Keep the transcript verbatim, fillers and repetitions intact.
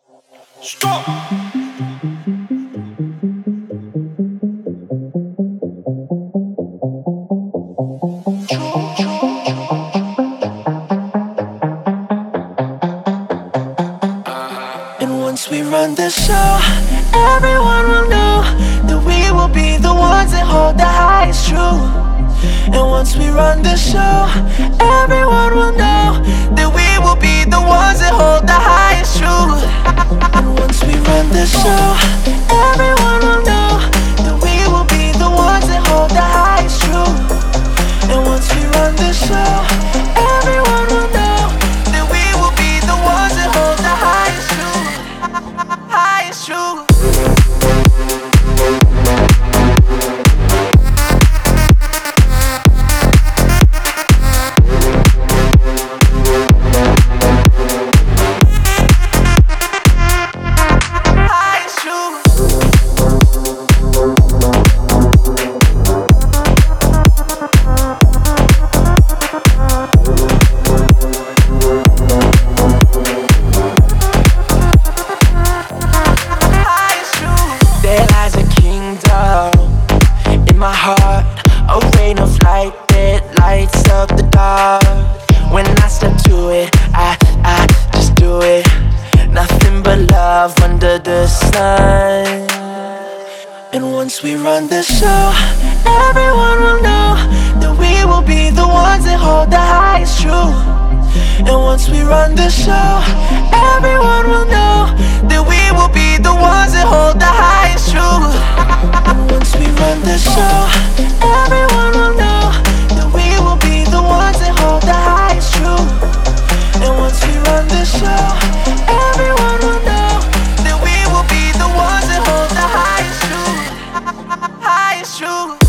Stop. And once we run the show, everyone will know that we will be the ones that hold the highest truth. And once we run the show, everyone will know that we will be the ones that hold the highest truth. And once we run the show, everyone will know that we will be the ones that hold the highest truth. And once we run the show, everyone will know that we will be the ones that hold the highest truth. Highest truth. My heart, a rain of light that lights up the dark. When I step to it, I, I just do it. Nothing but love under the sun. And once we run the show, everyone will know that we will be the ones that hold the highest truth. And once we run the show, everyone will know that we will be the ones that hold the highest truth. And once we run the show, everyone will know that we will be the ones that hold the highest truth. And once we run the show, everyone will know that we will be the ones that hold the highest truth. Highest truth.